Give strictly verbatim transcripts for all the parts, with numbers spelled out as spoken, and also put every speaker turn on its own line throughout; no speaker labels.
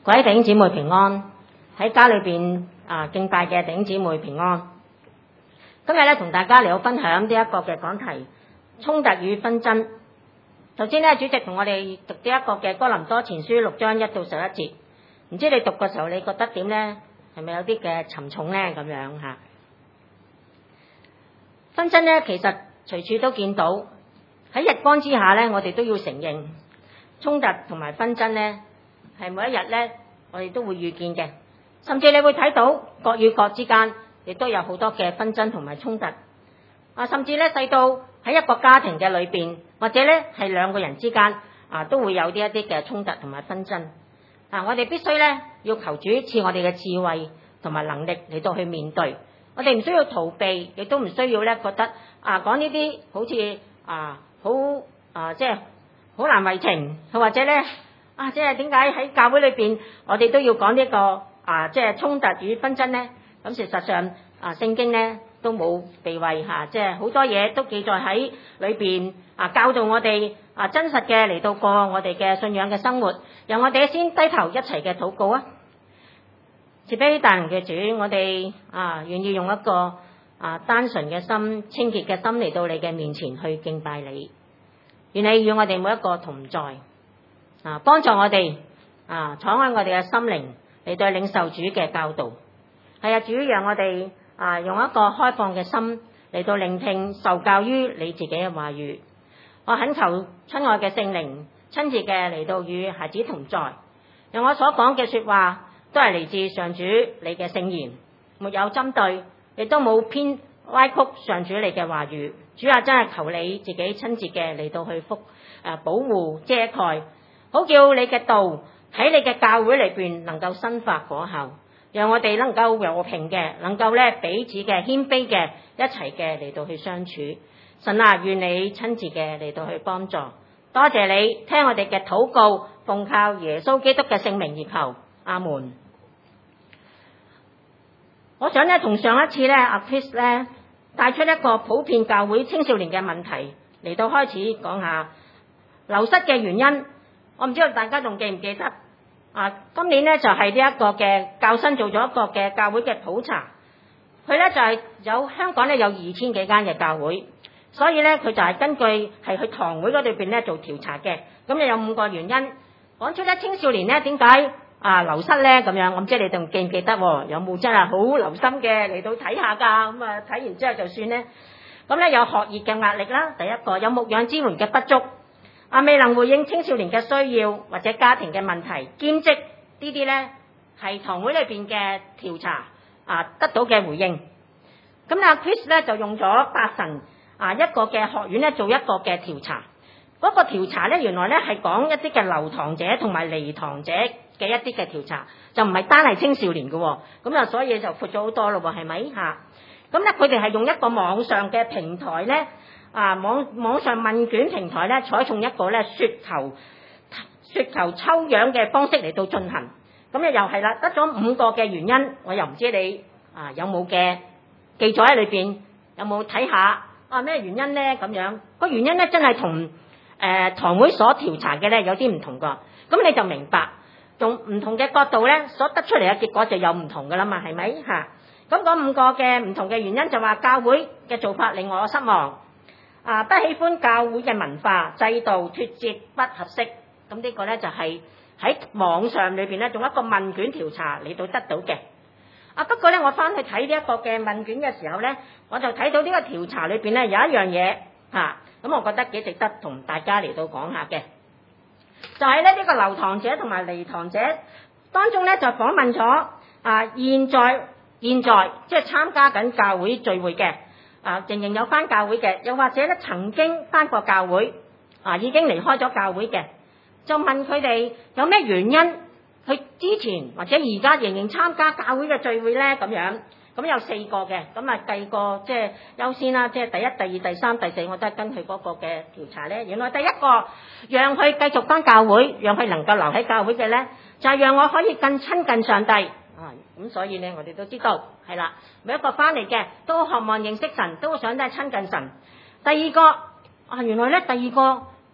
各位弟兄姊妹平安，喺家裏邊啊敬拜嘅弟兄姊妹平安。今日咧同大家嚟到分享呢一個嘅講題，衝突與紛爭。頭先咧主席同我哋讀呢一個嘅哥林多前書六章一到十一節，唔知你讀嘅時候你覺得點咧？係咪有啲嘅沉重咧？咁樣吓，紛爭咧其實隨處都見到，喺日光之下咧，我哋都要承認衝突同埋紛爭咧。係每一日咧，我哋都會遇見嘅，甚至你會睇到國與國之間亦都有好多嘅紛爭同埋衝突。啊，甚至咧細到喺一個家庭嘅裏邊，或者咧係兩個人之間啊，都會有呢一啲嘅衝突同埋紛爭。啊，我哋必須咧要求主賜我哋嘅智慧同埋能力嚟到去面對。我哋唔需要逃避，亦都唔需要咧覺得啊講呢啲好似啊好啊即係好難為情，或者咧。啊，即係點解喺教會裏邊，我哋都要講呢、這個啊，即係衝突與紛爭呢？咁事實上啊，聖經呢都冇避諱嚇，即係好多嘢都記載喺裏邊啊，教導我哋啊真實嘅嚟到過我哋嘅信仰嘅生活。由我哋先低頭一齊嘅禱告啊！慈悲大能嘅主，我哋啊願意用一個啊單純嘅心、清潔嘅心嚟到你嘅面前去敬拜你。願你與我哋每一個同在。啊！幫助我哋啊，敞開我哋嘅心靈嚟對領受主嘅教導。係啊，主讓我哋啊用一個開放嘅心嚟到聆聽受教於你自己嘅話語。我懇求親愛嘅聖靈親自嘅嚟到與孩子同在，讓我所講嘅說話都係嚟自上主你嘅聖言，沒有針對，亦都冇偏歪曲上主你嘅話語。主啊，真係求你自己親自嘅嚟到去福誒保護遮蓋。好叫你嘅道喺你嘅教會裏邊能夠生發果效，讓我哋能夠和平嘅，能夠咧彼此嘅謙卑嘅一齊嘅嚟到去相處。神啊，願你親自嘅嚟到去幫助。多謝你聽我哋嘅禱告，奉靠耶穌基督嘅聖名而求，阿門。我想咧同上一次咧阿 Chris 咧帶出一個普遍教會青少年嘅問題嚟到開始講下流失嘅原因。我唔知道大家仲記唔記得啊？今年咧就係呢一個嘅教新做咗一個嘅教會嘅普查，佢咧就係、是、有香港咧有二千幾間嘅教會，所以咧佢就係根據係去堂會嗰度邊咧做調查嘅。咁又有五個原因講出咧青少年咧點解啊流失咧咁樣。我唔知你仲記唔記得？有冇真係好留心嘅嚟到睇下㗎？咁啊睇完之後就算咧。咁咧有學業嘅壓力啦，第一個有牧養支援嘅不足。啊，未能回應青少年嘅需要或者家庭嘅問題，兼職呢啲咧係堂會裏邊嘅調查啊得到嘅回應。咁阿 Chris 咧就用咗八神啊一個嘅學院咧做一個嘅調查。嗰、那個調查咧原來咧係講一啲嘅留堂者同埋離堂者嘅一啲嘅調查，就唔係單係青少年嘅、哦。咁啊，所以就闊咗好多咯，係咪嚇？咁咧佢哋係用一個網上嘅平台咧。啊網網上問卷平台咧，採用一個咧雪球雪球抽樣嘅方式嚟到進行，咁咧又係啦，得咗五個嘅原因，我又唔知你啊有冇嘅記載喺裏邊，有冇睇下啊咩原因咧？咁樣個原因咧真係同誒堂會所調查嘅咧有啲唔同噶，咁你就明白用唔同嘅角度咧所得出嚟嘅結果就有唔同噶啦嘛，係咪嚇？咁嗰五個嘅唔同嘅原因就話教會嘅做法令我失望。啊！不喜歡教會嘅文化制度脫節不合適，咁呢個咧就係喺網上裏邊咧做一個問卷調查嚟到得到嘅。啊不過咧，我翻去睇呢一個嘅問卷嘅時候咧，我就睇到呢個調查裏邊咧有一樣嘢嚇，咁、啊、我覺得幾值得同大家嚟到講下嘅，就係咧呢個留堂者同埋離堂者當中咧就訪問咗啊現在現在即係參加緊教會聚會嘅。啊，仍然有返教會嘅，又或者咧曾經返過教會，啊已經離開咗教會嘅，就問佢哋有咩原因，佢之前或者而家仍然參加教會嘅聚會咧咁樣，咁有四個嘅，咁啊計個即係優先啦，即係第一、第二、第三、第四，我都係跟佢嗰個嘅調查咧。原來第一個讓佢繼續返教會，讓佢能夠留喺教會嘅咧，就係讓我可以更親近上帝。啊，咁所以咧，我哋都知道係啦，每一個翻嚟嘅都渴望認識神，都想都係親近神。第二個啊，原來咧第二個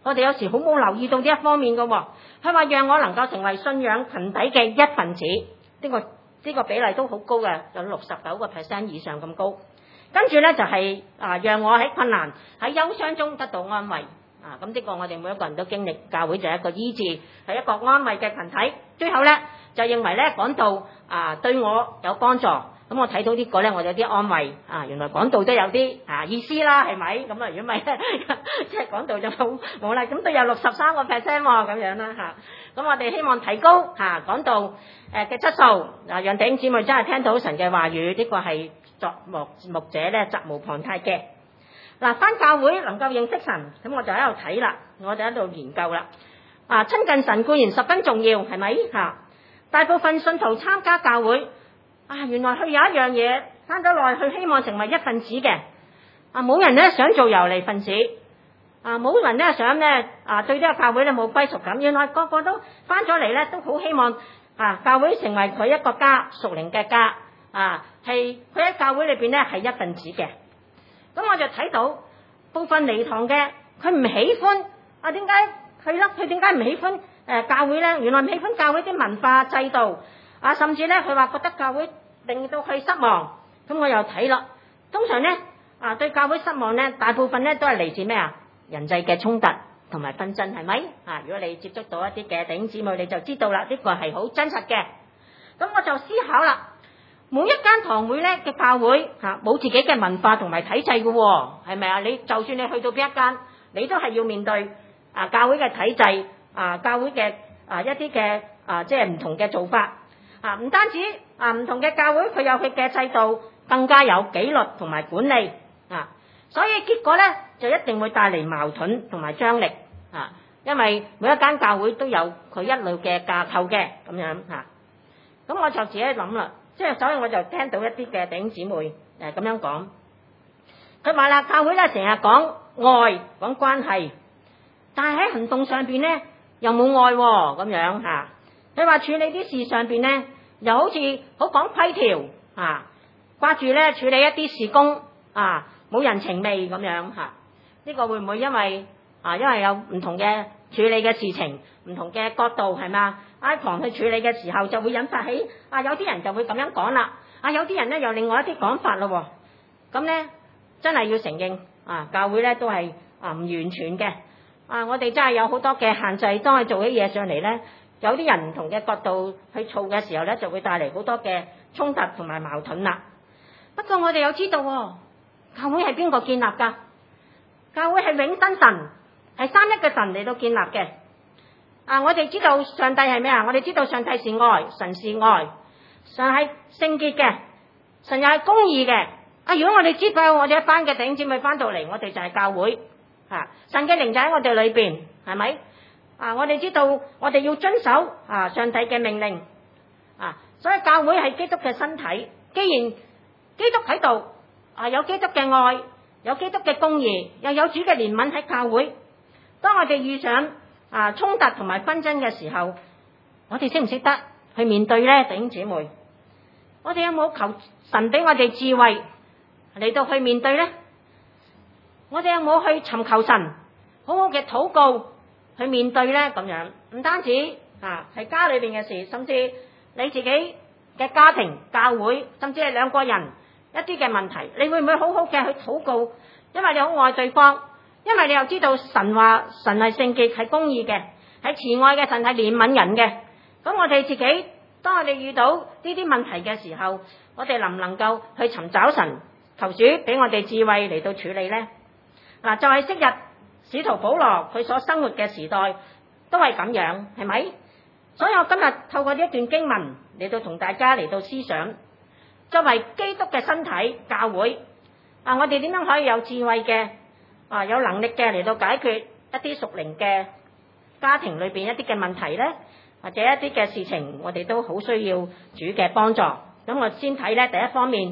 我哋有時好冇留意到呢一方面嘅喎。佢話讓我能夠成為信仰群體嘅一份子，呢個呢個比例都好高嘅，有六十九個 percent 以上咁高。跟住咧就係啊，讓我喺困難喺憂傷中得到安慰啊！咁呢個我哋每一個人都經歷，教會就係一個醫治，係一個安慰嘅群體。最後咧就認為咧講道啊對我有幫助，咁我睇到呢個咧我有啲安慰啊！原來講道都有啲啊意思啦，係咪？咁啊如果唔係咧，即係講道就冇冇啦。咁都有六十三個 percent 喎，咁樣啦嚇。咁我哋希望提高嚇講道誒嘅質素，啊讓弟兄姊妹真係聽到神嘅話語，呢個係作牧牧者咧責無旁貸嘅。嗱，返教會能夠認識神，咁我就喺度睇啦，我就喺度研究啦。啊，親近神固然十分重要，係咪嚇？大部分信徒參加教會，啊原來佢有一樣嘢返咗來，佢希望成為一份子嘅。啊，冇人咧想做游離分子。啊！冇人咧想咧啊，對呢個教會咧冇歸屬感。原來個個都翻咗嚟咧，都好希望啊，教會成為佢一個家，屬靈嘅家啊，係佢喺教會裏邊咧係一份子嘅。咁我就睇到部分離堂嘅，佢唔喜歡啊，點解係啦？佢點解唔喜歡誒、呃、教會咧？原來唔喜歡教會啲文化制度啊，甚至咧佢話覺得教會令到佢失望。咁我又睇啦，通常咧啊對教會失望咧，大部分咧都係嚟自咩啊？人際嘅衝突同埋紛爭，係咪啊？如果你接觸到一啲嘅弟兄姊妹，你就知道啦，呢個係好真實嘅。咁我就思考啦，每一間堂會咧嘅教會嚇冇自己嘅文化同埋體制嘅喎，係咪啊？你就算你去到邊一間，你都係要面對啊教會嘅體制啊，教會嘅啊一啲嘅啊即係唔同嘅做法啊，唔單止啊唔同嘅教會佢有佢嘅制度，更加有紀律同埋管理啊。所以結果咧就一定會帶嚟矛盾同埋張力啊，因為每一間教會都有佢一類嘅架構嘅咁樣嚇。咁我就自己諗啦，即係所以我就聽到一啲嘅弟兄姊妹誒咁樣講，佢話啦，教會咧成日講愛講關係，但係喺行動上邊咧又冇愛喎咁樣嚇。佢話處理啲事上邊咧又好似好講規條啊，掛住咧處理一啲事工啊。冇人情味咁樣嚇，呢個會唔會因為啊，因為有唔同嘅處理嘅事情，唔同嘅角度係嘛？阿狂去處理嘅時候就會引發起啊，有啲人就會咁樣講啦，啊有啲人咧又另外一啲講法咯。咁咧真係要承認啊，教會咧都係啊唔完全嘅啊，我哋真係有好多嘅限制，當佢做啲嘢上嚟咧，有啲人唔同嘅角度去做嘅時候咧，就會帶嚟好多嘅衝突同埋矛盾啦。不過我哋有知道喎。教會係邊個建立㗎？教會係永生神，係三一嘅神嚟到建立嘅。啊，我哋知道上帝係咩啊？我哋知道上帝是愛，神是愛，神係聖潔嘅，神又係公義嘅。啊，如果我哋知道我哋一班嘅弟兄姊妹翻到嚟，我哋就係教會。啊，神嘅靈就喺我哋裏邊，係咪？啊，我哋知道我哋要遵守啊上帝嘅命令。啊，所以教會係基督嘅身體。既然基督喺度。啊！有基督嘅愛，有基督嘅公義，又有主嘅憐憫喺教會。當我哋遇上啊衝突同埋紛爭嘅時候，我哋識唔識得去面對咧？弟兄姊妹，我哋有冇求神俾我哋智慧嚟到去面對咧？我哋有冇去尋求神好好嘅禱告去面對咧？咁樣唔單止啊，係家裏邊嘅事，甚至你自己嘅家庭、教會，甚至係兩個人。一啲嘅問題，你會唔會好好嘅去禱告？因為你好愛對方，因為你又知道神話神係聖潔、係公義嘅、係慈愛嘅，神係憐憫人嘅。咁我哋自己，當我哋遇到呢啲問題嘅時候，我哋能唔能夠去尋找神，求主俾我哋智慧嚟到處理呢？嗱，就係昔日使徒保羅佢所生活嘅時代都係咁樣，係咪？所以我今日透過呢一段經文嚟到同大家嚟到思想。作為基督嘅身體教會啊，我哋點樣可以有智慧嘅啊，有能力嘅嚟到解決一啲屬靈嘅家庭裏邊一啲嘅問題咧，或者一啲嘅事情，我哋都好需要主嘅幫助。咁我先睇咧第一方面，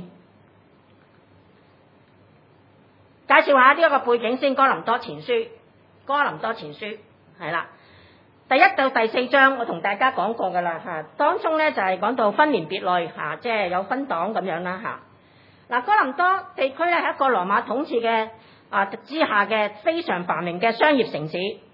介紹下呢一個背景先。哥林多前書，哥林多前書係啦。第一到第四章我同大家講過噶啦嚇，當中咧就係講到分門別類嚇，即係有分黨咁樣啦嚇。嗱，哥林多地區咧係一個羅馬統治嘅啊之下嘅非常繁榮嘅商業城市，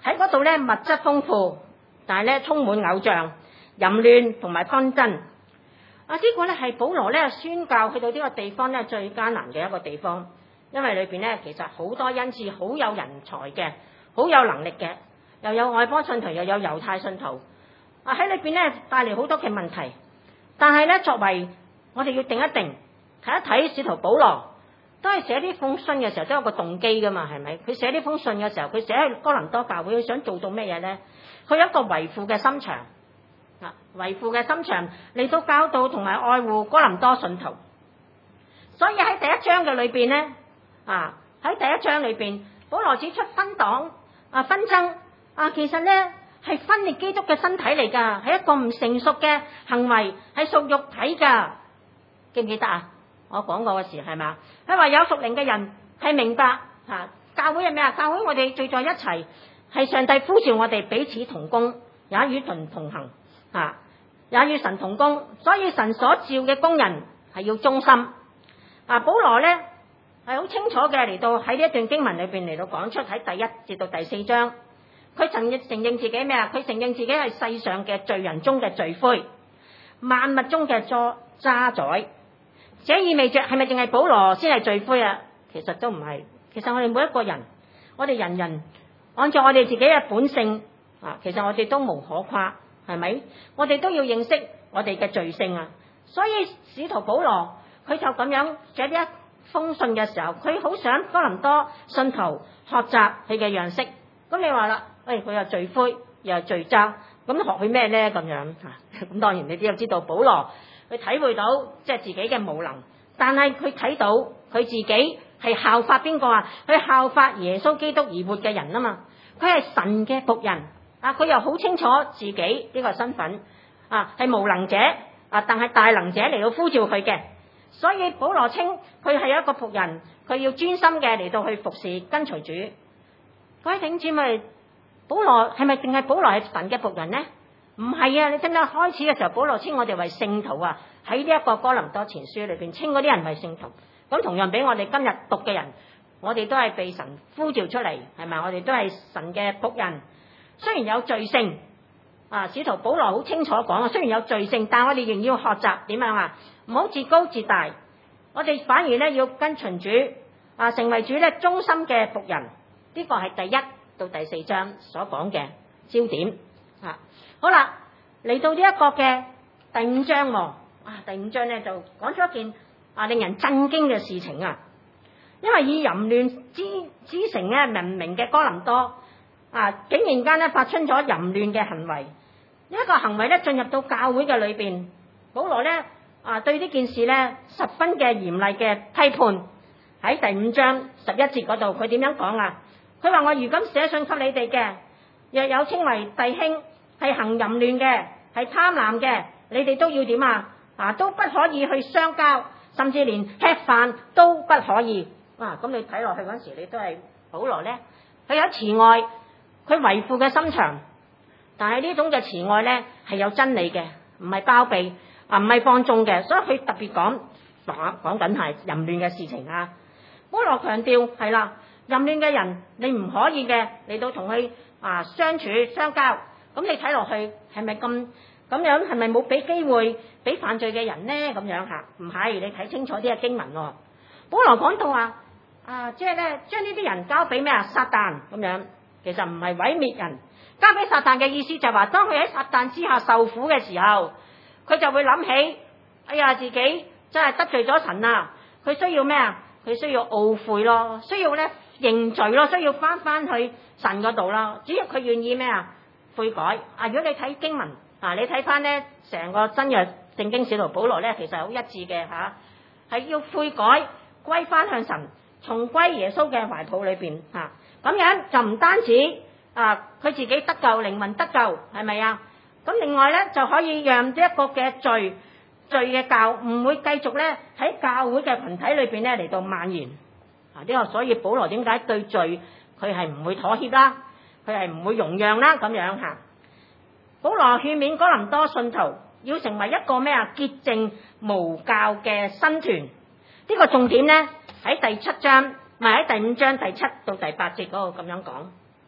喺嗰度咧物質豐富，但係咧充滿偶像、淫亂同埋紛爭。啊！呢個咧係保羅咧宣教去到呢個地方咧最艱難嘅一個地方，因為裏邊咧其實好多恩賜，好有人才嘅，好有能力嘅，又有外邦信徒，又有猶太信徒。啊！喺裏邊咧帶嚟好多嘅問題，但係咧作為我哋要定一定睇一睇使徒保羅都係寫呢封信嘅時候都有個動機噶嘛，係咪？佢寫呢封信嘅時候，佢寫喺哥林多教會，佢想做到咩嘢咧？佢有一個為父嘅心腸。為父嘅心腸嚟到教導同埋愛護哥林多信徒，所以喺第一章嘅裏邊咧，啊喺第一章裏邊，保羅指出分黨啊紛爭啊，其實咧係分裂基督嘅身體嚟噶，係一個唔成熟嘅行為，係屬肉體噶，記唔記得啊？我講過嘅事係嘛？佢話有屬靈嘅人係明白啊，教會係咩啊？教會我哋聚在一齊，係上帝呼召我哋彼此同工，也與神同行。啊，也與神同工，所以神所召嘅工人係要忠心。啊，保羅咧係好清楚嘅嚟到喺呢一段經文裏邊嚟到講出喺第一至到第四章，佢承認承認自己咩啊？佢承認自己係世上嘅罪人中嘅罪魁，萬物中嘅渣渣滓。這意味着係咪淨係保羅先係罪魁啊？其實都唔係，其實我哋每一個人，我哋人人按照我哋自己嘅本性啊，其實我哋都無可誇。係咪？我哋都要認識我哋嘅罪性啊！所以使徒保羅佢就咁樣寫呢一封信嘅時候，佢好想哥林多信徒學習佢嘅樣式。咁你話啦，喂、哎，佢又罪魁又係罪渣，咁學佢咩咧？咁樣吓，咁當然你都要知道保羅佢體會到即係自己嘅無能，但係佢睇到佢自己係效法邊個啊？佢效法耶穌基督而活嘅人啊嘛！佢係神嘅僕人。啊！佢又好清楚自己呢個身份，啊係無能者，啊但係大能者嚟到呼召佢嘅，所以保羅稱佢係一個僕人，佢要專心嘅嚟到去服侍跟隨主。各位弟兄姊妹，保羅係咪淨係保羅係神嘅僕人呢？唔係啊！你聽到開始嘅時候，保羅稱我哋為聖徒啊，喺呢一個哥林多前書裏邊稱嗰啲人為聖徒。咁同樣俾我哋今日讀嘅人，我哋都係被神呼召出嚟，係咪？我哋都係神嘅僕人。雖然有罪性，啊，使徒保羅好清楚講啊，雖然有罪性，但我哋仍要學習點樣啊？唔好自高自大，我哋反而咧要跟隨主，啊，成為主咧忠心嘅僕人。呢個係第一到第四章所講嘅焦點。啊，好啦，嚟到呢一個嘅第五章喎，啊，第五章咧就講咗一件啊令人震驚嘅事情啊，因為以淫亂之之城咧聞名嘅哥林多。啊！竟然間咧發出咗淫亂嘅行為，呢一個行為咧進入到教會嘅裏邊，保羅咧啊對呢件事咧十分嘅嚴厲嘅批判。喺第五章十一節嗰度，佢點樣講啊？佢話：我如今寫信給你哋嘅，若有稱為弟兄係行淫亂嘅，係貪婪嘅，你哋都要點啊？啊，都不可以去相交，甚至連吃飯都不可以。哇！咁你睇落去嗰時，你都係保羅咧，佢有慈愛。佢為父嘅心腸，但係呢種嘅慈愛咧係有真理嘅，唔係包庇啊，唔係放縱嘅，所以佢特別講講講緊係淫亂嘅事情啊。保羅強調係啦，淫亂嘅人你唔可以嘅嚟到同佢啊相處相交，咁你睇落去係咪咁咁樣？係咪冇俾機會俾犯罪嘅人呢？咁樣吓，唔係，你睇清楚啲嘅經文喎。保羅講到話啊，即係咧將呢啲人交俾咩啊撒旦咁樣。其實唔係毀滅人，交俾撒旦嘅意思就係話，當佢喺撒旦之下受苦嘅時候，佢就會諗起，哎呀，自己真係得罪咗神啊！佢需要咩啊？佢需要懊悔咯，需要咧認罪咯，需要翻翻去神嗰度啦。只要佢願意咩啊？悔改啊！如果你睇經文啊，你睇翻咧成個新約聖經使徒保羅咧，其實好一致嘅吓，係、啊、要悔改，歸翻向神，重歸耶穌嘅懷抱裏邊吓。啊咁樣就唔單止啊，佢自己得救，靈魂得救，係咪啊？咁另外咧就可以讓呢一個嘅罪罪嘅教唔會繼續咧喺教會嘅群體裏邊咧嚟到蔓延啊！呢個所以保羅點解對罪佢係唔會妥協啦，佢係唔會容讓啦咁樣嚇。保羅勸勉哥林多信徒要成為一個咩啊潔淨無酵嘅新團，呢個重點咧喺第七章。咪喺第五章第七到第八節嗰個咁樣講，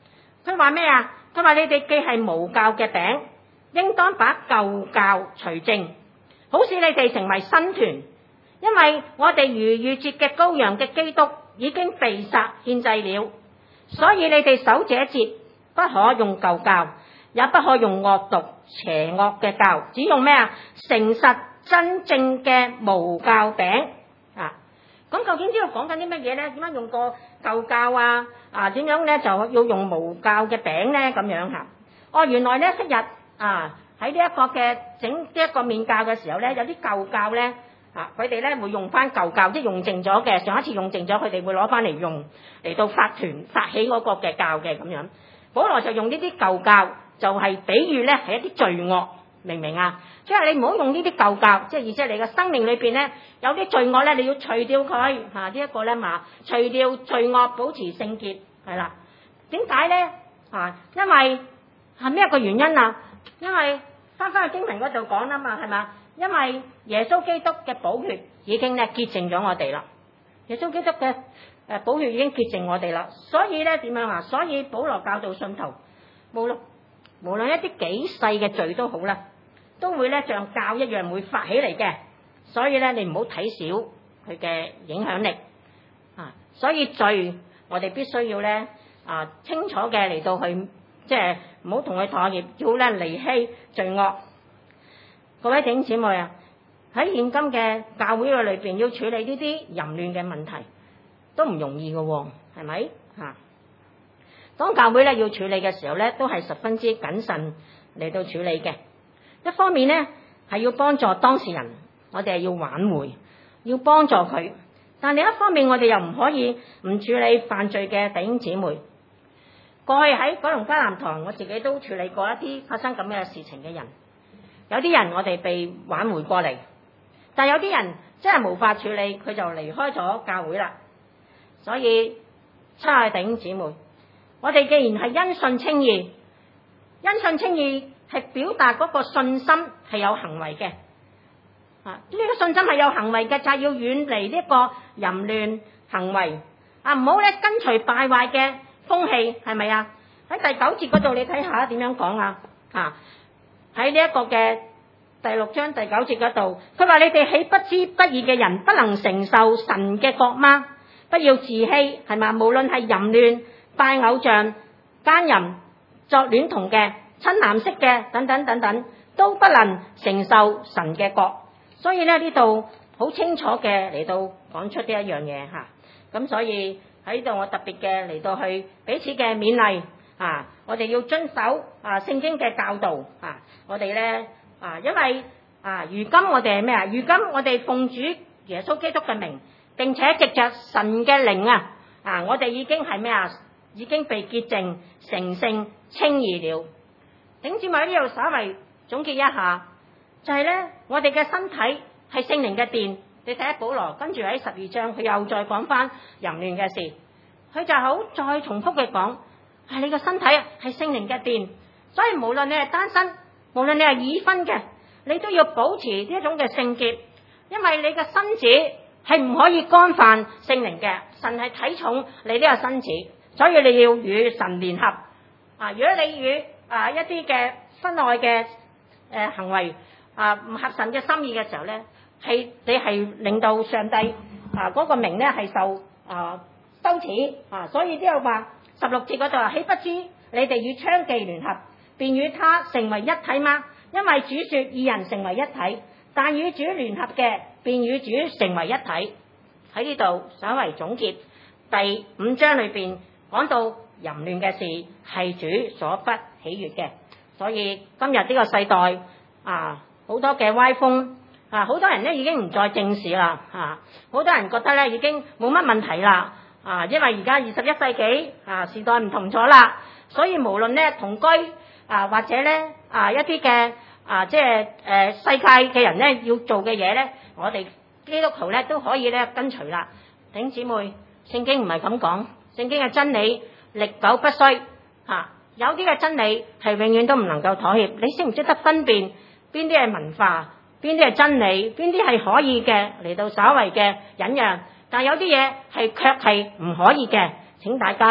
佢話咩啊？佢話你哋既係無酵嘅餅，應當把舊酵除淨，好使你哋成為新團。因為我哋逾越節嘅羔羊嘅基督已經被殺獻祭了，所以你哋守這節不可用舊酵，也不可用惡毒邪惡嘅酵，只用咩啊？誠實真正嘅無酵餅啊！咁究竟呢度講緊啲乜嘢咧？點樣用個舊酵啊？啊，點樣咧就要用無酵嘅餅咧？咁樣嚇？哦，原來咧昔日啊喺呢一個嘅整呢一個麵酵嘅時候咧，有啲舊酵咧啊，佢哋咧會用翻舊酵，即係用剩咗嘅，上一次用剩咗，佢哋會攞翻嚟用嚟到發團發起嗰個嘅酵嘅咁樣。保羅就用呢啲舊酵，就係、是、比喻咧係一啲罪惡，明唔明啊？即係你唔好用呢啲舊酵，即係意思係你嘅生命裏邊咧有啲罪惡咧，你要除掉佢嚇。啊這個、呢一個咧嘛，除掉罪惡，保持聖潔，係啦。點解咧？啊，因為係咩一個原因啊？因為翻返去經文嗰度講啦嘛，係嘛？因為耶穌基督嘅寶血已經咧潔淨咗我哋啦。耶穌基督嘅誒寶血已經潔淨我哋啦，所以咧點樣啊？所以保羅教導信徒，無論無論一啲幾細嘅罪都好啦，都會咧像酵一樣會發起嚟嘅。所以咧你唔好睇小佢嘅影響力啊！所以罪我哋必須要咧啊清楚嘅嚟到去，即係唔好同佢妥協，要咧離棄罪惡。各位弟兄姊妹啊，喺現今嘅教會嘅裏邊，要處理呢啲淫亂嘅問題都唔容易嘅喎，係咪嚇？當教會咧要處理嘅時候咧，都係十分之謹慎嚟到處理嘅。一方面咧係要幫助當事人，我哋係要挽回，要幫助佢；但另一方面，我哋又唔可以唔處理犯罪嘅弟兄姊妹。過去喺九龍迦南堂，我自己都處理過一啲發生咁嘅事情嘅人。有啲人我哋被挽回過嚟，但有啲人真係無法處理，佢就離開咗教會啦。所以親愛弟兄姊妹，我哋既然係因信稱義，因信稱義係表達嗰個信心係有行為嘅。啊，呢個信心係有行為嘅，就係要遠離呢個淫亂行為。啊，唔好咧跟隨敗壞嘅風氣，係咪啊？喺第九節嗰度，你睇下點樣講啊？啊！喺呢一個嘅第六章第九節嗰度，佢話你哋豈不知不義嘅人不能承受神嘅國嗎？不要自欺，係嘛？無論係淫亂、拜偶像、奸淫、作戀童嘅、親男色嘅等等等等，都不能承受神嘅國。所以咧呢度好清楚嘅嚟到講出呢一樣嘢嚇。咁所以喺度我特別嘅嚟到去彼此嘅勉勵。啊！我哋要遵守啊聖經嘅教導啊！我哋咧啊，因為啊，如今我哋係咩啊？如今我哋奉主耶穌基督嘅名，並且藉着神嘅靈啊啊！我哋已經係咩啊？已經被潔淨、成聖、稱義了。頂住埋喺呢度，稍微總結一下，就係、是、咧，我哋嘅身體係聖靈嘅殿。你睇下保羅跟住喺十二章，佢又再講翻淫亂嘅事，佢就好再重複嘅講。係你個身體係聖靈嘅殿，所以無論你係單身，無論你係已婚嘅，你都要保持呢一種嘅聖潔，因為你嘅身子係唔可以干犯聖靈嘅。神係睇重你呢個身子，所以你要與神聯合。啊，如果你與啊一啲嘅婚外嘅誒、呃、行為啊唔合神嘅心意嘅時候咧，係你係令到上帝啊嗰、那個名咧係受啊羞恥啊，所以都有話。十六節嗰度啊，豈不知你哋與娼妓聯合，便與他成為一體嗎？因為主說二人成為一體，但與主聯合嘅，便與主成為一體。喺呢度稍為總結，第五章裏邊講到淫亂嘅事係主所不喜悅嘅，所以今日呢個世代啊，好多嘅歪風啊，好多人咧已經唔再正視啦啊，好多人覺得咧已經冇乜問題啦。啊，因為而家二十一世紀啊，時代唔同咗啦，所以無論咧同居啊，或者咧啊一啲嘅啊即係誒世界嘅人咧要做嘅嘢咧，我哋基督徒咧都可以咧跟隨啦。弟兄姊妹，聖經唔係咁講，聖經嘅真理歷久不衰嚇，有啲嘅真理係永遠都唔能夠妥協。你識唔識得分辨邊啲係文化，邊啲係真理，邊啲係可以嘅嚟到稍為嘅忍讓？但有啲嘢係卻係唔可以嘅，請大家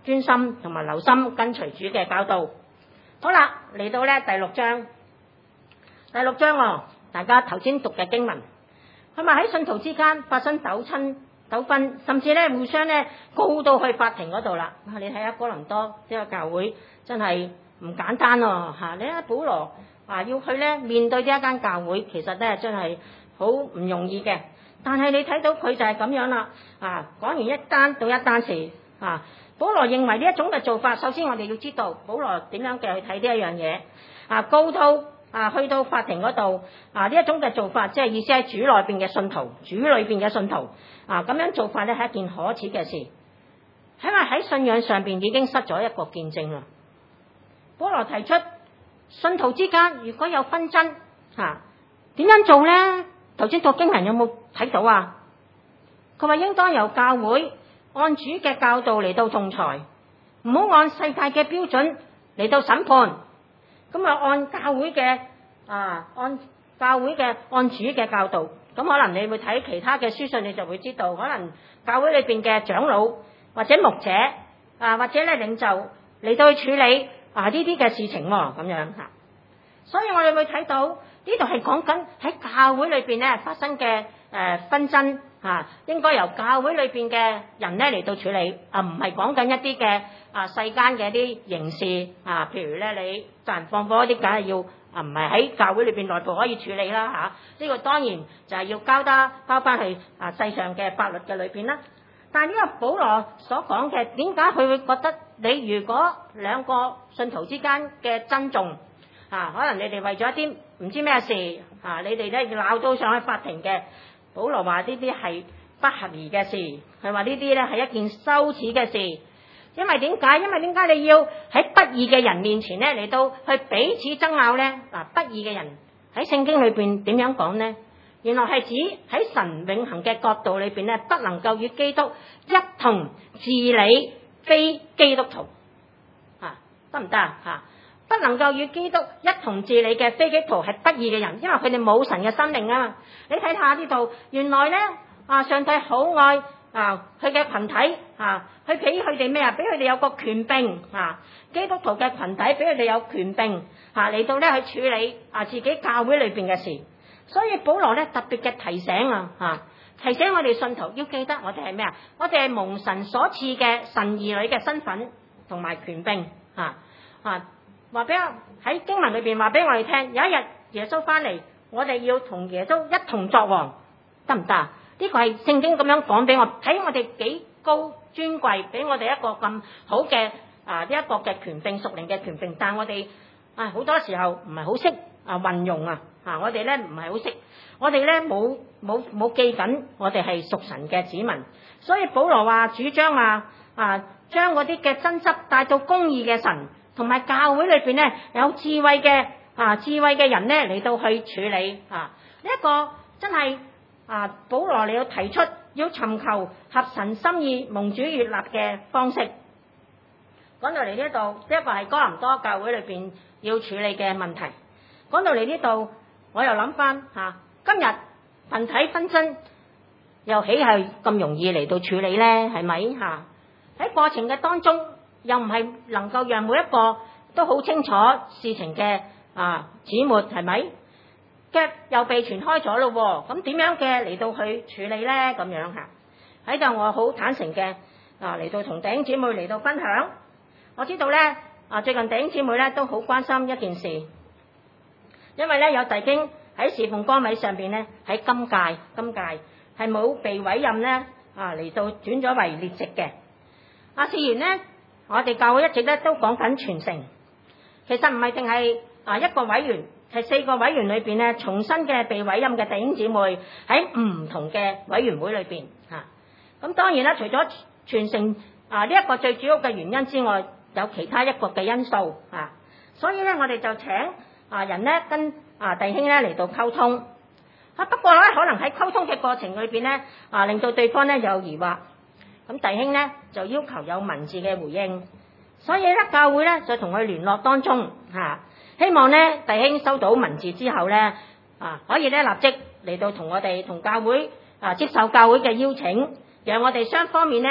專心同埋留心跟隨主嘅教導。好啦，嚟到咧第六章，第六章哦，大家頭先讀嘅經文，佢話喺信徒之間發生糾紛、糾紛，甚至咧互相咧告到去法庭嗰度啦。你睇下哥林多呢個教會真係唔簡單喎嚇！你睇保羅啊要去咧面對呢一間教會，其實咧真係好唔容易嘅。但係你睇到佢就係咁樣啦啊！講完一單到一單時啊，保羅認為呢一種嘅做法，首先我哋要知道保羅點樣嘅去睇呢一樣嘢啊，告到啊去到法庭嗰度啊，呢一種嘅做法，即係意思喺主內邊嘅信徒，主裏邊嘅信徒啊，咁樣做法咧係一件可恥嘅事，因為喺信仰上邊已經失咗一個見證啦。保羅提出信徒之間如果有紛爭啊，點樣做咧？頭先讀經文有冇睇到啊？佢話應當由教會按主嘅教導嚟到仲裁，唔好按世界嘅標準嚟到審判。咁啊，按教會嘅啊，按教會嘅按主嘅教導。咁可能你會睇其他嘅書信，你就會知道，可能教會裏邊嘅長老或者牧者啊，或者咧領袖嚟到去處理啊呢啲嘅事情喎，咁樣吓。所以我哋會睇到呢度係講緊喺教會裏邊咧發生嘅誒紛爭啊，應該由教會裏邊嘅人咧嚟到處理啊，唔係講緊一啲嘅啊世間嘅一啲刑事啊，譬如咧你殺人放火嗰啲，梗係要啊唔係喺教會裏邊內部可以處理啦吓。呢、啊這個當然就係要交得交翻去啊世上嘅法律嘅裏邊啦。但係呢個保羅所講嘅，點解佢會覺得你如果兩個信徒之間嘅爭訟？啊，可能你哋為咗一啲唔知咩事，啊，你哋咧鬧到上去法庭嘅，保羅話呢啲係不合宜嘅事，佢話呢啲咧係一件羞恥嘅事，因為點解？因為點解你要喺不義嘅人面前咧嚟到去彼此爭拗咧？嗱、啊，不義嘅人喺聖經裏邊點樣講咧？原來係指喺神永恆嘅角度裏邊咧，不能夠與基督一同治理非基督徒，啊，得唔得啊？吓？不能夠與基督一同治理嘅非基督徒係不義嘅人，因為佢哋冇神嘅生命啊嘛。你睇下呢度，原來咧啊，上帝好愛啊佢嘅群體啊，佢俾佢哋咩啊？俾佢哋有個權柄啊，基督徒嘅群體俾佢哋有權柄啊嚟到咧去處理啊自己教會裏邊嘅事。所以保羅咧特別嘅提醒啊，啊提醒我哋信徒要記得我哋係咩啊？我哋係蒙神所賜嘅神兒女嘅身份同埋權柄啊啊！話俾我喺經文裏邊話俾我哋聽，有一日耶穌翻嚟，我哋要同耶穌一同作王，得唔得啊？呢個係聖經咁樣講俾我睇，我哋幾高尊貴，俾我哋一個咁好嘅啊呢一個嘅權柄，屬靈嘅權柄。但係我哋啊好多時候唔係好識啊運用啊，啊我哋咧唔係好識，我哋咧冇冇冇記緊，我哋係屬神嘅子民。所以保羅話主張啊啊將嗰啲嘅爭執帶到公義嘅神。同埋教會裏邊咧有智慧嘅啊智慧嘅人咧嚟到去處理啊呢一個真係啊保羅你要提出要尋求合神心意蒙主悅納嘅方式。講到嚟呢度，呢一個係哥林多教會裏邊要處理嘅問題。講到嚟呢度，我又諗翻吓，今日群體紛爭又豈係咁容易嚟到處理咧？係咪吓？喺過程嘅當中。又唔係能夠讓每一個都好清楚事情嘅啊始末係咪？嘅又被傳開咗咯，咁點樣嘅嚟到去處理咧？咁樣嚇喺度，我好坦誠嘅啊嚟到同弟兄姊妹嚟到分享。我知道咧啊，最近弟兄姊妹咧都好關心一件事，因為咧有弟兄喺侍奉崗位上邊咧喺今屆今屆係冇被委任咧啊嚟到轉咗為列席嘅。啊，事緣咧。我哋教會一直咧都講緊傳承，其實唔係淨係啊一個委員，係四個委員裏邊咧重新嘅被委任嘅弟兄姊妹喺唔同嘅委員會裏邊嚇。咁當然啦，除咗傳承啊呢一個最主要嘅原因之外，有其他一個嘅因素啊。所以咧，我哋就請啊人咧跟啊弟兄咧嚟到溝通啊。不過咧，可能喺溝通嘅過程裏邊咧啊，令到對方咧有疑惑。咁弟兄咧就要求有文字嘅回應，所以咧教會咧就同佢聯絡當中嚇、啊，希望咧弟兄收到文字之後咧啊，可以咧立即嚟到同我哋同教會啊接受教會嘅邀請，讓我哋雙方面咧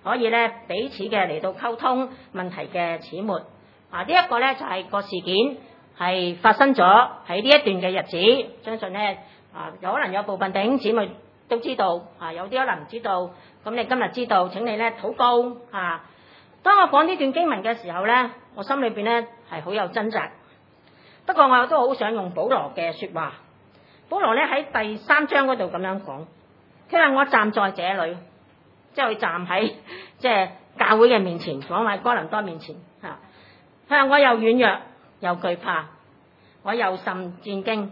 可以咧彼此嘅嚟到溝通問題嘅始末。啊，呢、這、一個咧就係、是、個事件係發生咗喺呢一段嘅日子，相信咧啊有可能有部分弟兄姊妹都知道，啊有啲可能唔知道，咁你今日知道，請你咧禱告啊。當我講呢段經文嘅時候咧，我心裏邊咧係好有掙扎。不過我都好想用保羅嘅說話。保羅咧喺第三章嗰度咁樣講，佢話我站在這裏，即係佢站喺即係教會嘅面前，講喺哥林多面前吓。佢話我又軟弱又懼怕，我又甚戰驚。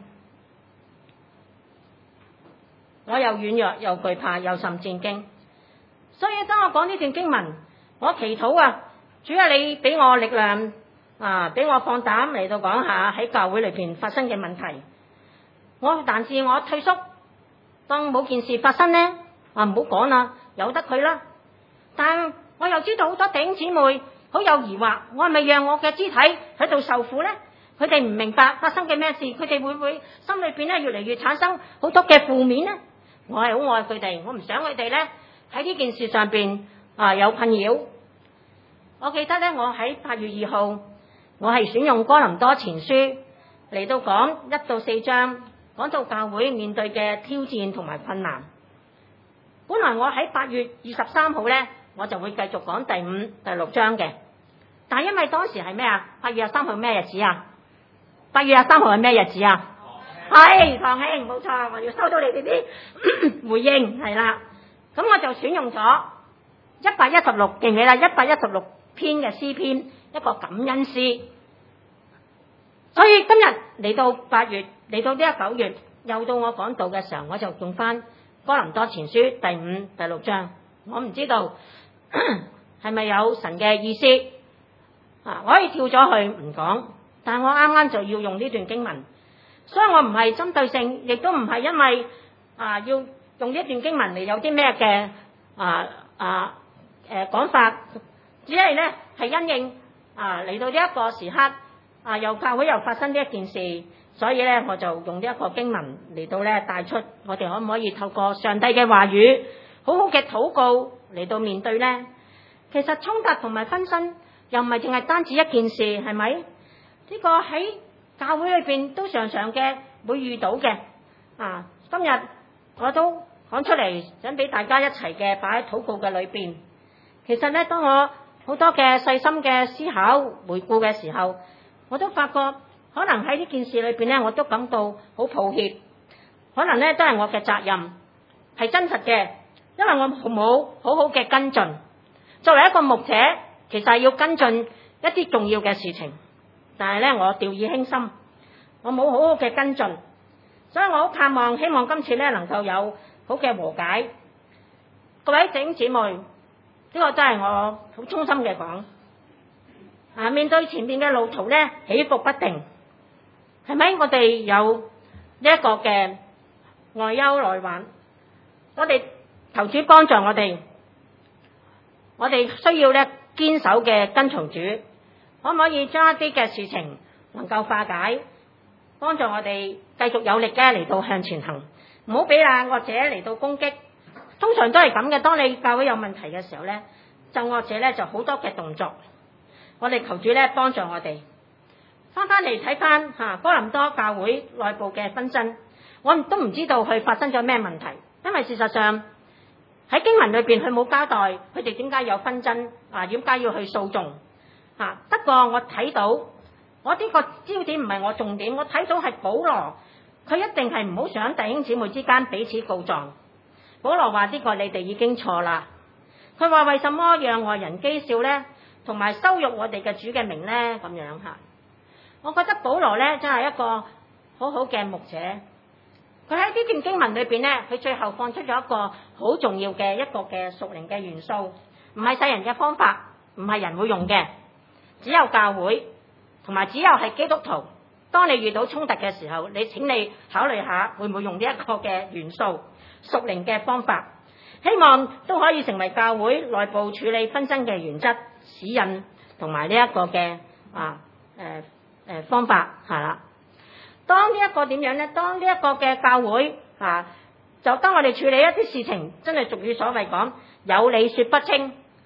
我又軟弱又懼怕又甚戰驚。所以當我講呢段經文，我祈禱啊，主啊，你俾我力量啊，俾我放膽嚟到講下喺教會裏邊發生嘅問題。我但是我退縮，當冇件事發生呢，啊唔好講啦，由得佢啦。但我又知道好多弟兄姊妹好有疑惑，我係咪讓我嘅肢體喺度受苦呢？佢哋唔明白發生嘅咩事，佢哋會唔會心裏邊咧越嚟越產生好多嘅負面呢？我係好愛佢哋，我唔想佢哋咧喺呢件事上邊啊有困擾。我記得咧，我喺八月二號，我係選用哥林多前書嚟到講一到四章，講到教會面對嘅挑戰同埋困難。本來我喺八月二十三號咧，我就會繼續講第五、第六章嘅，但係因為當時係咩啊？八月二十三號咩日子啊？八月二十三號係咩日子啊？係堂慶，冇錯，我要收到你哋啲回應，係啦。咁我就選用咗一百一十六，記唔記得？一百一十六篇嘅詩篇，一個感恩詩。所以今日嚟到八月，嚟到呢一九月，又到我講道嘅時候，我就用翻哥林多前書第五、第六章。我唔知道係咪有神嘅意思啊？我可以跳咗去唔講，但我啱啱就要用呢段經文，所以我唔係針對性，亦都唔係因為啊要用呢段經文嚟有啲咩嘅啊啊誒講法，只係咧係因應啊嚟到呢一個時刻啊，又教會又發生呢一件事，所以咧我就用呢一個經文嚟到咧帶出，我哋可唔可以透過上帝嘅話語，好好嘅禱告嚟到面對呢？其實衝突同埋紛爭又唔係淨係單止一件事，係咪？呢個喺教會裏邊都常常嘅會遇到嘅。啊，今日我都講出嚟，想俾大家一齊嘅擺喺禱告嘅裏邊。其實咧，當我好多嘅細心嘅思考回顧嘅時候，我都發覺可能喺呢件事裏邊咧，我都感到好抱歉。可能咧都係我嘅責任，係真實嘅。因為我冇好好嘅跟進，作為一個牧者，其實係要跟進一啲重要嘅事情，但係咧我掉以輕心，我冇好好嘅跟進，所以我好盼望，希望今次咧能夠有好嘅和解。各位弟兄姊妹，呢個真係我好衷心嘅講。啊，面對前面嘅路途咧起伏不定，係咪？我哋有呢一個嘅外憂內患，我哋求主幫助我哋，我哋需要咧堅守嘅跟從主，可唔可以將一啲嘅事情能夠化解，幫助我哋繼續有力嘅嚟到向前行，唔好俾啊惡者嚟到攻擊。通常都係咁嘅，當你教會有問題嘅時候咧，就惡者咧就好多嘅動作。我哋求主咧幫助我哋，翻翻嚟睇翻吓哥林多教會內部嘅紛爭，我都唔知道佢發生咗咩問題，因為事實上。喺經文裏邊，佢冇交代佢哋點解有紛爭啊？點解要去訴訟啊？不過我睇到，我呢個焦點唔係我重點，我睇到係保羅，佢一定係唔好想弟兄姊妹之間彼此告狀。保羅話呢個你哋已經錯啦。佢話為什麼讓外人譏笑呢？同埋羞辱我哋嘅主嘅名呢？咁樣吓，我覺得保羅呢真係一個好好嘅牧者。佢喺呢段經文裏邊咧，佢最後放出咗一個好重要嘅一個嘅屬靈嘅元素，唔係世人嘅方法，唔係人會用嘅，只有教會同埋只有係基督徒。當你遇到衝突嘅時候，你請你考慮下會唔會用呢一個嘅元素屬靈嘅方法，希望都可以成為教會內部處理紛爭嘅原則、指引同埋呢一個嘅啊誒誒方法係啦。當呢一個點樣呢？當呢一個嘅教會啊，就當我哋處理一啲事情，真係俗語所謂講有理說不清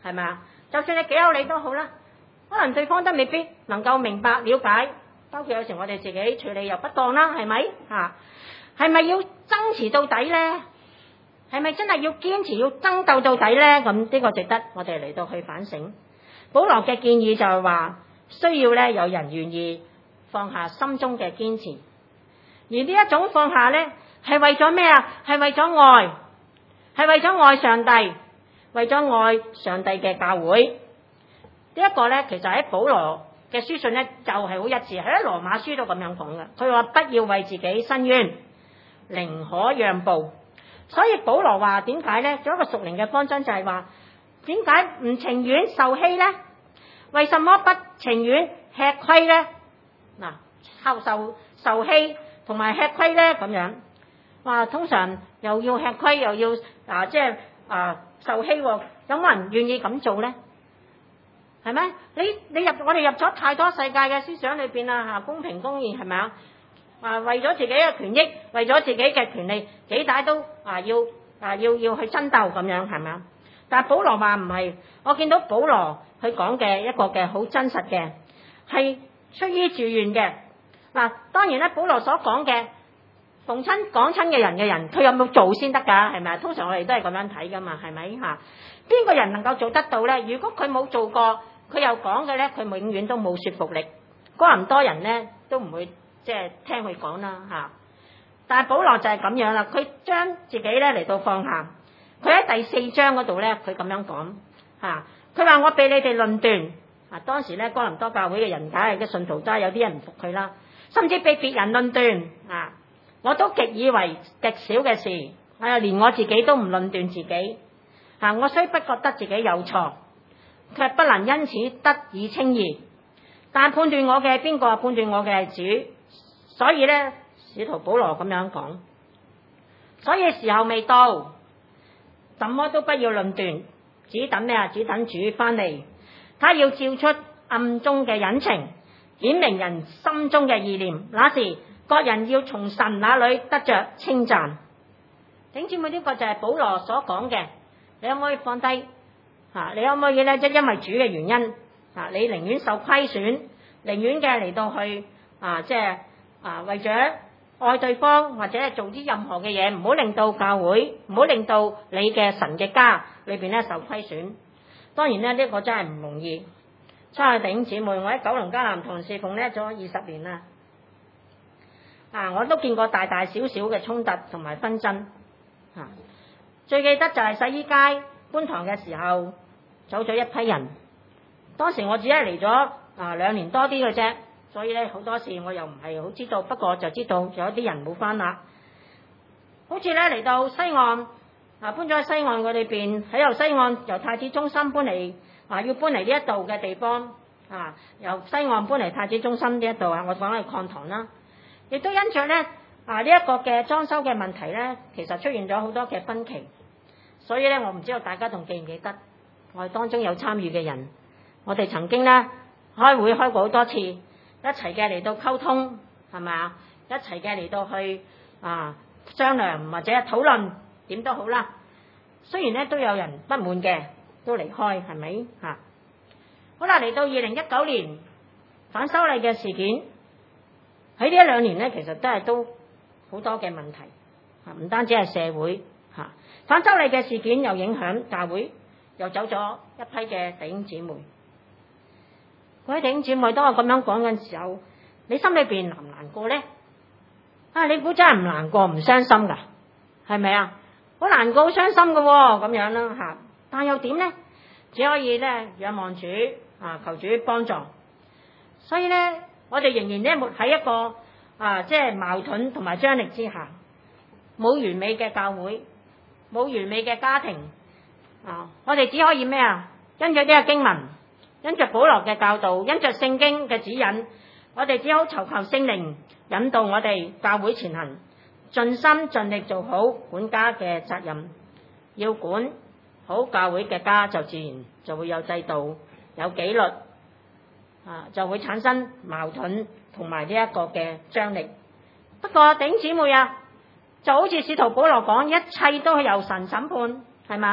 係咪啊？就算你幾有理都好啦，可能對方都未必能夠明白了解，包括有時我哋自己處理又不當啦，係咪啊？係咪要爭持到底咧？係咪真係要堅持要爭鬥到底咧？咁呢個值得我哋嚟到去反省。保羅嘅建議就係話，需要咧有人願意放下心中嘅堅持，而呢一種放下咧係為咗咩啊？係為咗愛，係為咗愛上帝，為咗愛上帝嘅教會。呢一個咧其實喺保羅嘅書信咧就係好一致，喺羅馬書都咁樣講嘅。佢話不要為自己申冤，寧可讓步。所以保羅話點解咧？做一個屬靈嘅方針就係話，點解唔情願受欺咧？為什麼不情願吃虧咧？嗱，受受受欺同埋吃虧咧咁樣，哇！通常又要吃虧又要啊，即係啊受欺，有冇人願意咁做咧？係咪？你你入我哋入咗太多世界嘅思想裏邊啦嚇，公平公義係咪啊？啊，為咗自己嘅權益，為咗自己嘅權利，幾大都啊要啊要要去爭鬥咁樣係咪啊？但係保羅話唔係，我見到保羅佢講嘅一個嘅好真實嘅，係出於自願嘅。嗱，當然咧，保羅所講嘅逢親講親嘅人嘅人，佢有冇做先得㗎？係咪啊？通常我哋都係咁樣睇㗎嘛，係咪嚇？邊個人能夠做得到咧？如果佢冇做過，佢又講嘅咧，佢永遠都冇說服力。哥林多人咧都唔會即係聽佢講啦嚇。但係保羅就係咁樣啦，佢將自己咧嚟到放下。佢喺第四章嗰度咧，佢咁樣講嚇，佢話我俾你哋論斷啊。當時咧哥林多教會嘅人，梗係嘅信徒都係有啲人唔服佢啦，甚至俾別人論斷啊，我都極以為極小嘅事，啊，連我自己都唔論斷自己啊。我雖不覺得自己有錯，卻不能因此得以稱義。但判斷我嘅邊個？判斷我嘅係主。所以咧，使徒保羅咁樣講，所以時候未到，什麼都不要論斷，只等咩啊？只等主翻嚟，他要照出暗中嘅隱情，顯明人心中嘅意念。那時各人要從神那裏得着稱讚。弟兄姊妹，呢個就係保羅所講嘅。你可唔可以放低啊？你可唔可以咧？即因為主嘅原因啊，你寧願受虧損，寧願嘅嚟到去啊，即係啊，為咗愛對方或者係做啲任何嘅嘢，唔好令到教會，唔好令到你嘅神嘅家裏邊咧受虧損。當然咧，呢、這個真係唔容易。親愛弟兄姊妹，我喺九龍迦南堂侍奉咧咗二十年啦，啊，我都見過大大小小嘅衝突同埋紛爭。啊，最記得就係洗衣街觀塘嘅時候，走咗一批人。當時我只係嚟咗啊兩年多啲嘅啫。所以咧好多事我又唔係好知道，不過就知道有一啲人冇返啦。好似咧嚟到西岸啊，搬咗去西岸嗰裏邊，喺由西岸由太子中心搬嚟啊，要搬嚟呢一度嘅地方啊，由西岸搬嚟太子中心呢一度啊，我講係礦塘啦。亦都因着咧啊呢一個嘅裝修嘅問題咧，其實出現咗好多嘅分歧。所以咧，我唔知道大家仲記唔記得，我哋當中有參與嘅人，我哋曾經咧開會開過好多次。一齊嘅嚟到溝通係咪啊？一齊嘅嚟到去啊商量或者討論點都好啦。雖然咧都有人不滿嘅，都離開係咪嚇？好啦，嚟到二零一九年反修例嘅事件，喺呢一兩年咧，其實都係都好多嘅問題嚇，唔單止係社會嚇，反修例嘅事件又影響教會，又走咗一批嘅弟兄姊妹。各位弟兄姊妹，當我咁樣講嘅時候，你心裏邊難唔難過咧？啊，你估真係唔難過唔傷心噶，係咪啊？好難過好傷心噶咁樣啦吓，但又點咧？只可以咧仰望主啊，求主幫助。所以咧，我哋仍然咧活喺一個啊，即係矛盾同埋張力之下，冇完美嘅教會，冇完美嘅家庭啊，我哋只可以咩啊？跟住呢個經文。因着保羅嘅教導，因着聖經嘅指引，我哋只好求求聖靈引導我哋教會前行，盡心盡力做好管家嘅責任。要管好教會嘅家，就自然就會有制度、有紀律，啊，就會產生矛盾同埋呢一個嘅張力。不過弟兄姊妹啊，就好似使徒保羅講，一切都係由神審判，係嘛？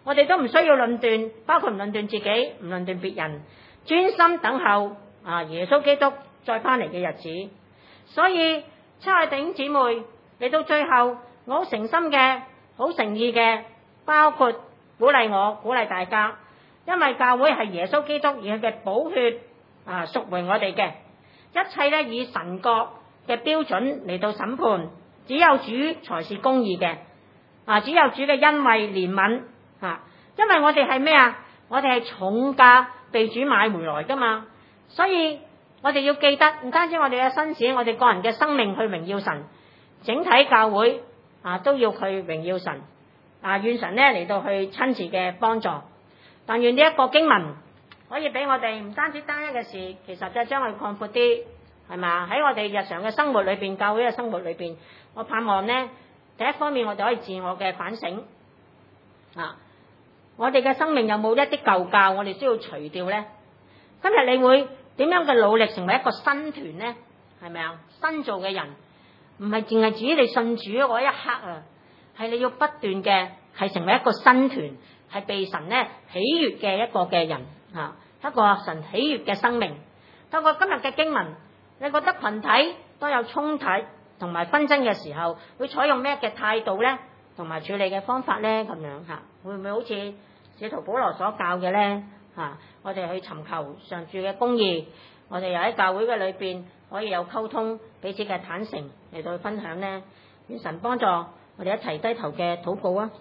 我哋都唔需要論斷，包括唔論斷自己，唔論斷別人，專心等候啊耶穌基督再翻嚟嘅日子。所以親愛弟兄姊妹，嚟到最後，我好誠心嘅、好誠意嘅，包括鼓勵我、鼓勵大家，因為教會係耶穌基督而佢嘅寶血啊贖回我哋嘅，一切咧以神國嘅標準嚟到審判，只有主才是公義嘅，啊只有主嘅恩惠憐憫啊，因為我哋係咩啊？我哋係重價被主買回來噶嘛，所以我哋要記得，唔單止我哋嘅身子，我哋個人嘅生命去榮耀神，整體教會啊都要去榮耀神，啊願神咧嚟到去親自嘅幫助。但願呢一個經文可以俾我哋唔單止單一嘅事，其實就係將佢擴闊啲，係嘛？喺我哋日常嘅生活裏邊，教會嘅生活裏邊，我盼望呢第一方面我哋可以自我嘅反省啊，我哋嘅生命有冇一啲舊教我哋需要除掉呢？今日你會點樣嘅努力成為一個新團呢？係咪啊？新造嘅人唔係淨係指你信主嗰一刻啊，係你要不斷嘅係成為一個新團，係被神咧喜悅嘅一個嘅人啊，一個神喜悅嘅生命。透過今日嘅經文，你覺得群體都有衝突同埋紛爭嘅時候，會採用咩嘅態度咧？同埋處理嘅方法咧？咁樣吓，會唔會好似使徒保羅所教嘅咧？吓，我哋去尋求上主嘅公義，我哋又喺教會嘅裏邊可以有溝通，彼此嘅坦誠嚟到去分享咧。願神幫助我哋一齊低頭嘅禱告啊！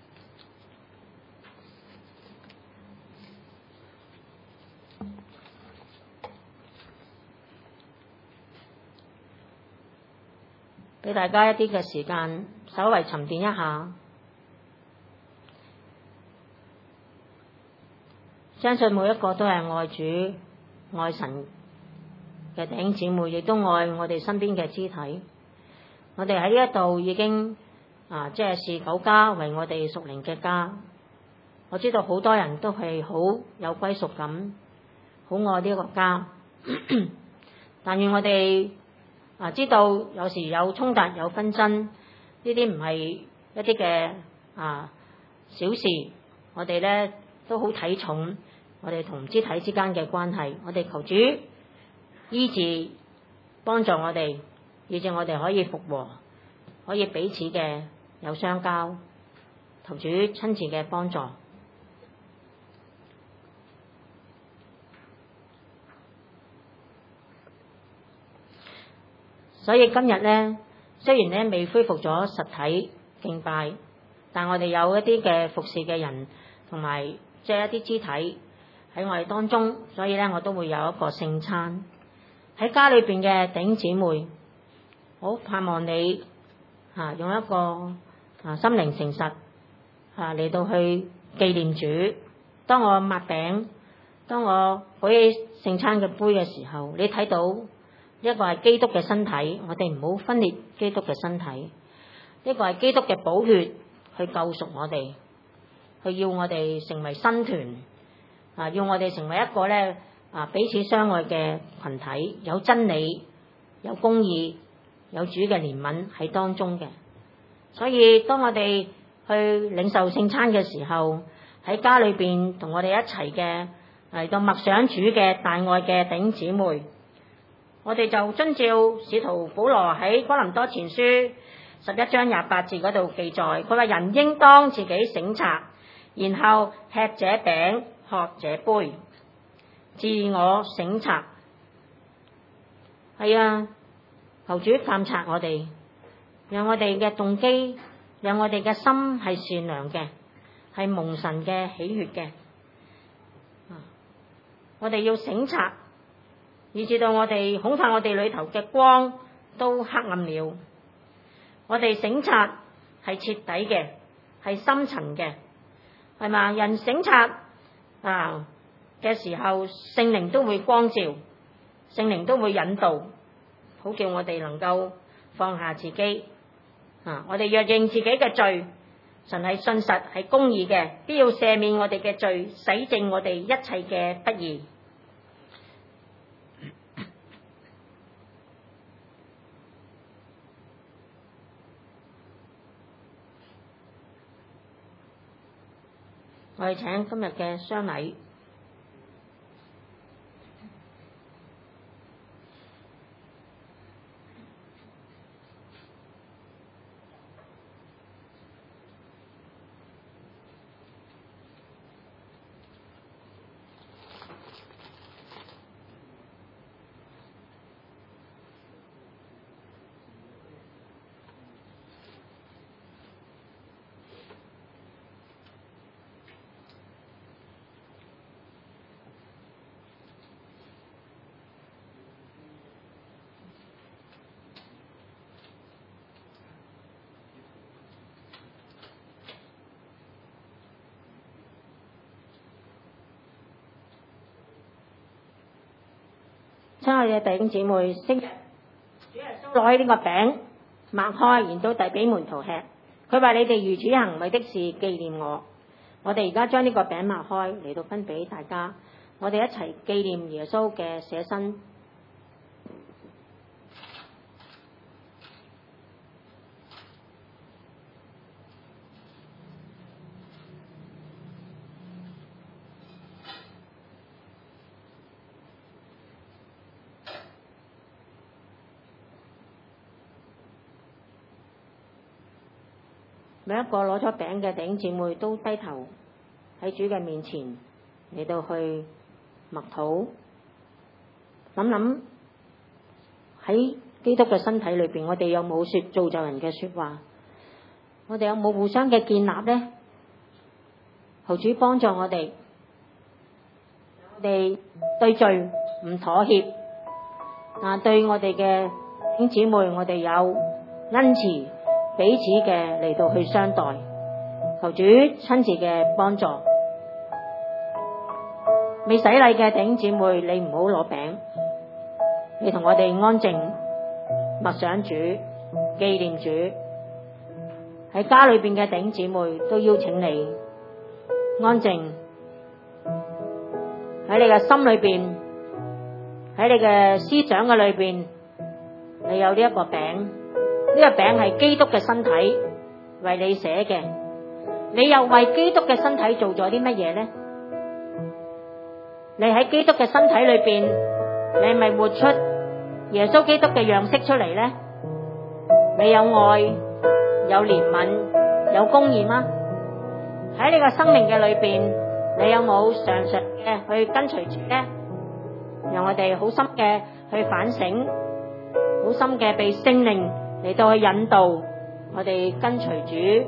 俾大家一啲嘅時間，稍為沉澱一下。相信每一個都係愛主、愛神嘅弟兄姊妹，亦都愛我哋身邊嘅肢體。我哋喺呢一度已經啊，即係視九家為我哋屬靈嘅家。我知道好多人都係好有歸屬感，好愛呢一個家。但願我哋啊，知道有時有衝突、有紛爭，呢啲唔係一啲嘅啊小事。我哋咧都好睇重我哋同肢體之間嘅關係。我哋求主醫治、幫助我哋，以致我哋可以復和，可以彼此嘅有相交。求主親自嘅幫助。所以今日咧，雖然咧未恢復咗實體敬拜，但我哋有一啲嘅服侍嘅人，同埋即係一啲肢體喺我哋當中，所以咧我都會有一個聖餐喺家裏邊嘅弟兄姊妹，好盼望你嚇、啊、用一個啊心靈誠實嚇嚟、啊、到去紀念主。當我擘餅，當我舉起聖餐嘅杯嘅時候，你睇到。一個係基督嘅身體，我哋唔好分裂基督嘅身體。一個係基督嘅寶血去救贖我哋，去要我哋成為新團啊，要我哋成為一個咧啊彼此相愛嘅群體，有真理、有公義、有主嘅憐憫喺當中嘅。所以當我哋去領受聖餐嘅時候，喺家裏邊同我哋一齊嘅嚟到默想主嘅大愛嘅弟兄姊妹。我哋就遵照使徒保羅喺哥林多前書十一章廿八節嗰度記載，佢話人應當自己省察，然後吃這餅喝這杯，自我省察。係啊，求主監察我哋，讓我哋嘅動機，讓我哋嘅心係善良嘅，係蒙神嘅喜悅嘅。我哋要省察。以至到我哋恐怕我哋裏頭嘅光都黑暗了。我哋省察係徹底嘅，係深層嘅，係嘛？人省察啊嘅時候，聖靈都會光照，聖靈都會引導，好叫我哋能夠放下自己啊！我哋若認自己嘅罪，神係信實係公義嘅，必要赦免我哋嘅罪，洗淨我哋一切嘅不義。 我哋請今日嘅雙禮。親愛嘅弟兄姊妹，昔日主耶穌攞起呢個餅，擘開，然後遞俾門徒吃。佢話：你哋如此行，為的是紀念我。我哋而家將呢個餅擘開，嚟到分俾大家，我哋一齊紀念耶穌嘅捨身。每一個攞咗餅嘅弟兄姊妹都低頭喺主嘅面前嚟到去默禱，諗諗喺基督嘅身體裏邊，我哋有冇說造就人嘅說話？我哋有冇互相嘅建立呢？求主幫助我哋，我哋對罪唔妥協，啊，對我哋嘅弟兄姊妹，我哋有恩慈。彼此嘅嚟到去相待，求主親自嘅幫助。未洗禮嘅弟兄姊妹，你唔好攞餅，你同我哋安靜默想主，紀念主。喺家裏邊嘅弟兄姊妹都邀請你安靜喺你嘅心裏邊，喺你嘅思想嘅裏邊，你有呢一個餅。呢個餅係基督嘅身體為你寫嘅，你又為基督嘅身體做咗啲乜嘢呢？你喺基督嘅身體裏邊，你係咪活出耶穌基督嘅樣式出嚟呢？你有愛，有憐憫，有公義嗎？喺你個生命嘅裏邊，你有冇常常嘅去跟隨主呢？讓我哋好深嘅去反省，好深嘅被聖靈嚟到去引導我哋跟隨主。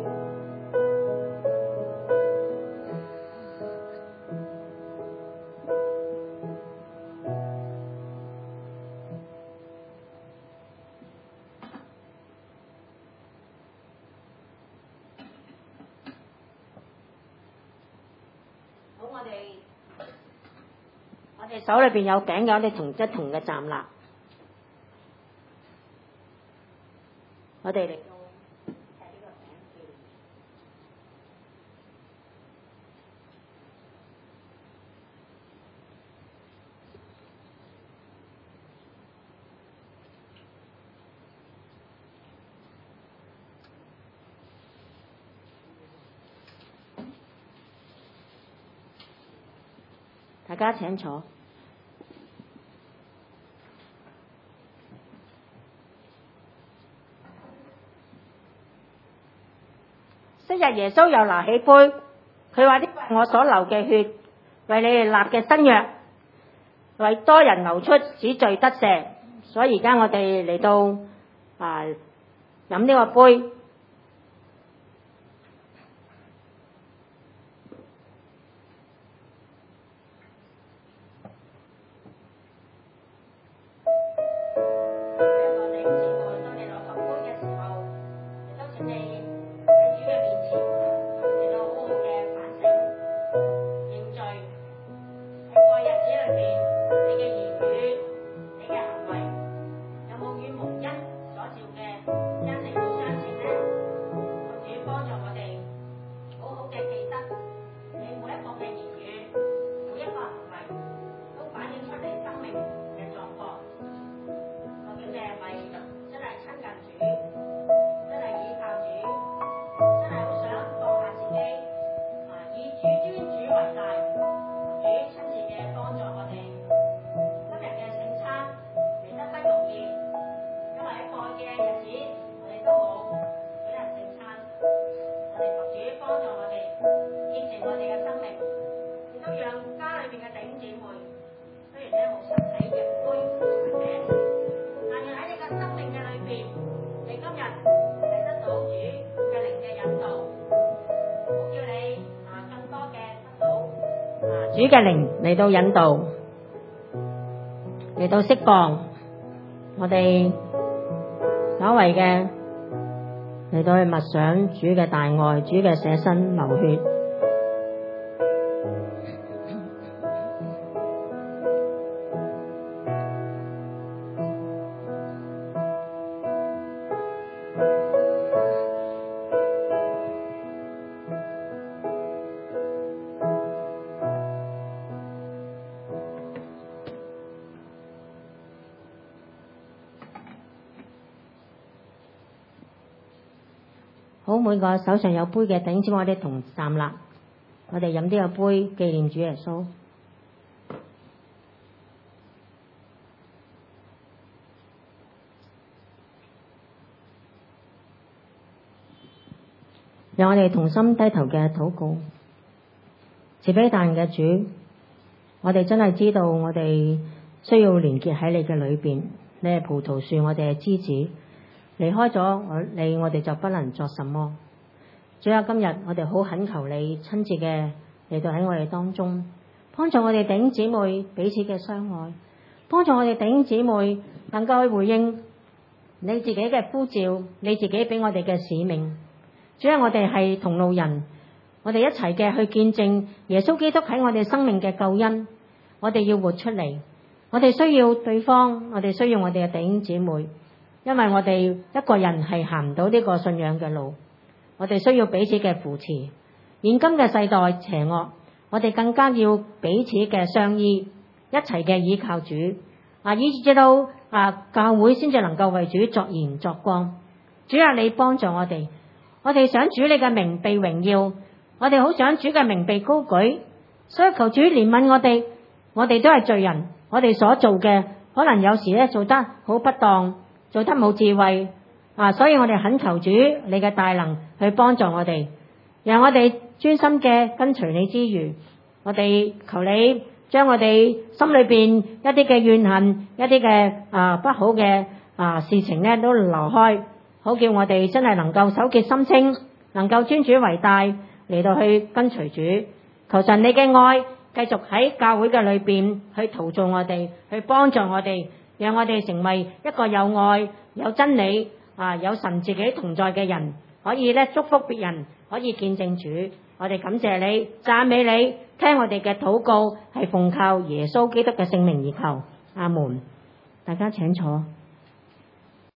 好，我哋我哋手裏邊有餅嘅，我哋同一同嘅站立。我哋嚟到吃呢個餅紀念。大家請坐。昔日耶穌又拿起杯，佢話：呢個係我所流嘅血，為你哋立嘅新約，為多人流出，使罪得赦。所以而家我哋嚟到啊飲呢個杯。 主嘅靈嚟到引導，嚟到釋放我哋所謂嘅，嚟到去默想主嘅大愛，主嘅捨身流血。好，每個手上有杯嘅弟兄姊妹，我哋同站立，我哋飲呢個杯紀念主耶穌。讓我哋同心低頭嘅禱告。慈悲大嘅主，我哋真係知道我哋需要連結喺你嘅裏邊，你係葡萄樹，我哋係枝子。離開咗我你，我哋就不能作什麼。主啊，今日我哋好懇求你親自嘅嚟到喺我哋當中，幫助我哋弟兄姊妹彼此嘅相愛，幫助我哋弟兄姊妹能夠去回應你自己嘅呼召，你自己俾我哋嘅使命。主啊，我哋係同路人，我哋一齊嘅去見證耶穌基督喺我哋生命嘅救恩。我哋要活出嚟，我哋需要對方，我哋需要我哋嘅弟兄姊妹。因為我哋一個人係行唔到呢個信仰嘅路，我哋需要彼此嘅扶持。現今嘅世代邪惡，我哋更加要彼此嘅相依，一齊嘅依靠主啊，以至到啊教會先至能夠為主作鹽作光。主啊，你幫助我哋，我哋想主你嘅名被榮耀，我哋好想主嘅名被高舉，所以求主憐憫我哋。我哋都係罪人，我哋所做嘅可能有時咧做得好不當，做得冇智慧啊！所以我哋懇求主你嘅大能去幫助我哋，讓我哋專心嘅跟隨你之餘，我哋求你將我哋心裏邊一啲嘅怨恨、一啲嘅啊不好嘅啊事情咧都挪開，好叫我哋真係能夠手潔心清，能夠尊主為大嚟到去跟隨主。求神你嘅愛繼續喺教會嘅裏邊去陶造我哋，去幫助我哋，讓我哋成為一個有愛、有真理啊、有神自己同在嘅人，可以咧祝福別人，可以見證主。我哋感謝你，讚美你，聽我哋嘅禱告，係奉靠耶穌基督嘅聖名而求。阿門。大家請坐。